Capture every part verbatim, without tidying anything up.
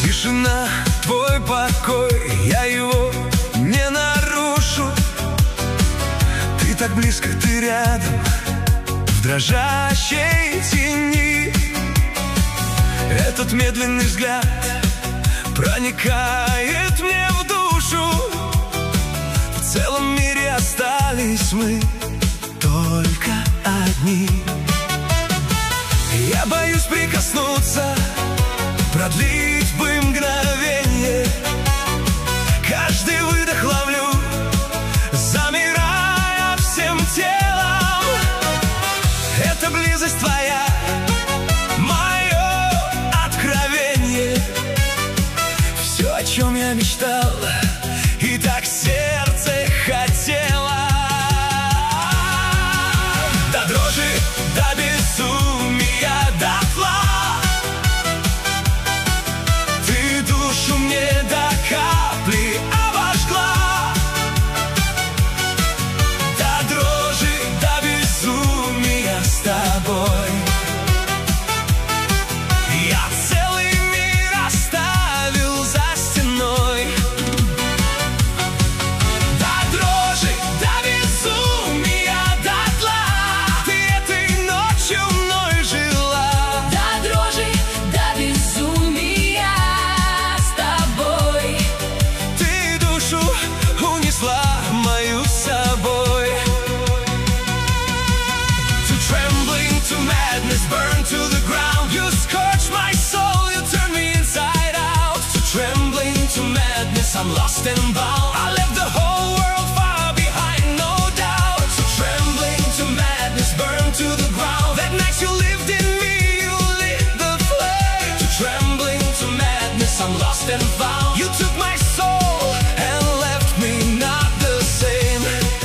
Тишина, твой покой, я его не нарушу. Ты так близко, ты рядом, в дрожащей тени. Этот медленный взгляд проникает мне в душу. В целом мире остались мы только одни. Я боюсь прикоснуться, продлить бы мгновение. Каждый выдох ловлю, замирая всем телом. Эта близость твоя, мое откровение. Все, о чем я мечтал, и так сердце хотело. До дрожи, до безумия, дотла. Ты душу мне до капли обожгла. До дрожи, до безумия с тобой. Я целый мир оставил за стеной. До дрожи, до безумия, дотла. Ты этой ночью мной жила. До дрожи, до безумия с тобой. Ты душу унесла мою с собой. To trembling, to madness, burn to the ground. You scorch my soul, you turn me inside out. To trembling, to madness, I'm lost and bound. I left the whole world far behind, no doubt. To trembling, to madness, burn to the ground. That night you lived in me, you lit the flame. To trembling, to madness, I'm lost and found. You took my soul and left me not the same.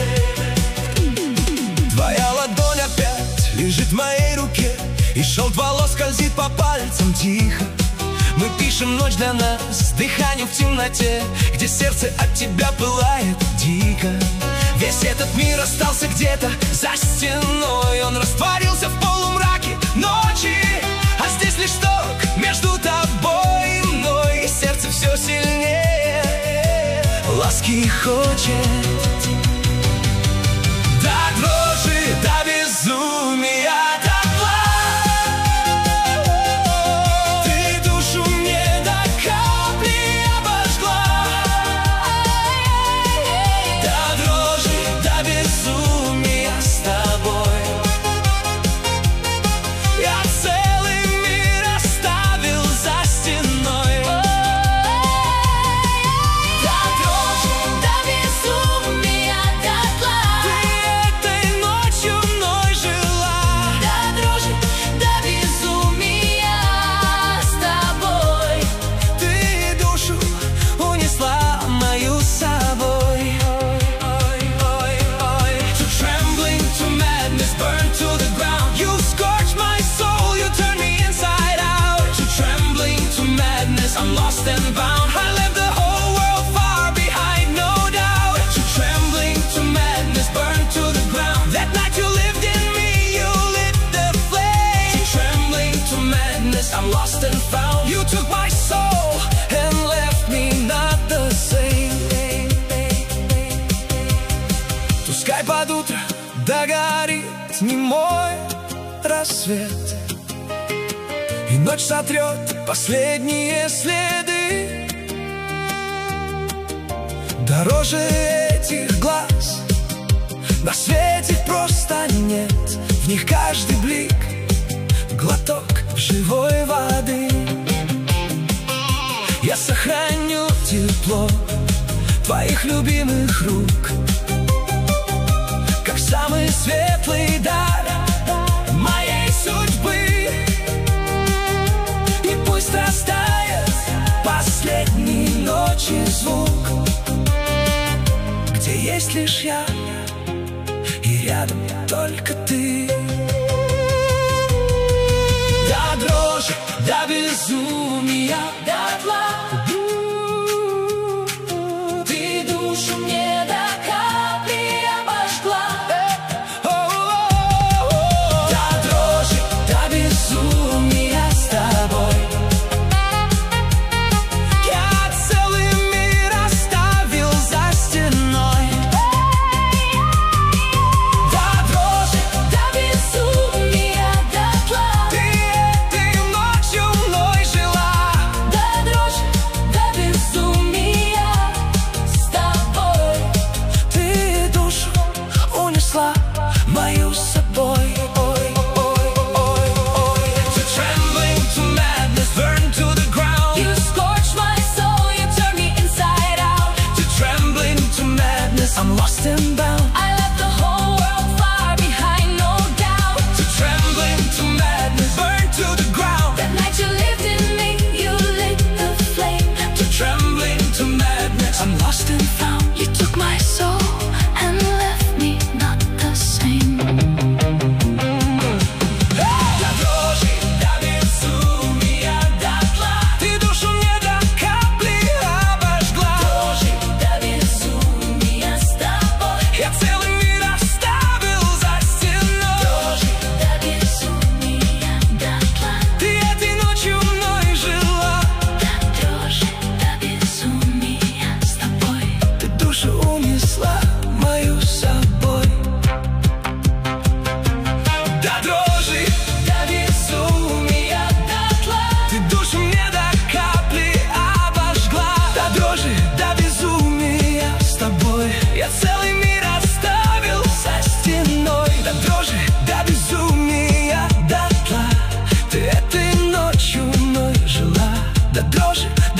Твоя ладонь опять лежит в моей руке, и шелк волос скользит по пальцам тихо. Мы пишем ночь для нас, дыхание в темноте, где сердце от тебя пылает дико. Весь этот мир остался где-то за стеной. Он растворился в полумраке ночи, а здесь лишь ток между тобой и мной. И сердце все сильнее ласки хочет. До дрожи, до безумия, дотла. Ты душу мне до капли обожгла. До дрожи, до безумия с тобой. Я целый мир оставил за стеной. До дрожи, до безумия, дотла. Ты этой ночью мной жила. До дрожи, до безумия с тобой. Ты душу унесла мою с собой. To trembling, to madness, burn to the ground. You scorch my soul, you turn me inside out. To trembling, to madness, I'm lost and bound. I left the whole world far behind, no doubt. To trembling, to madness, burn to the ground. That night you lived in me, you lit the flame. To trembling, to madness, I'm lost and found. You took my soul and left me not the same. Пускай под утро догорит немой рассвет, и ночь сотрет последние следы. Дороже этих глаз на свете просто нет. В них каждый блик — глоток живой воды. Я сохраню тепло твоих любимых рук, как самый светлый дар моей судьбы. И пусть растает последней ночи звук, где есть лишь я, и рядом только ты. До дрожи, до безумия, дотла. Ты душу мне до капли обожгла. До дрожи, до безумия с тобой.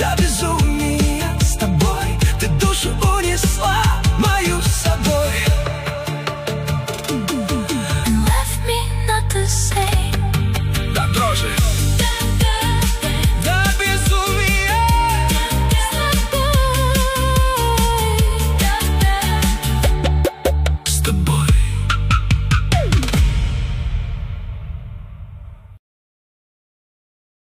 до безумия.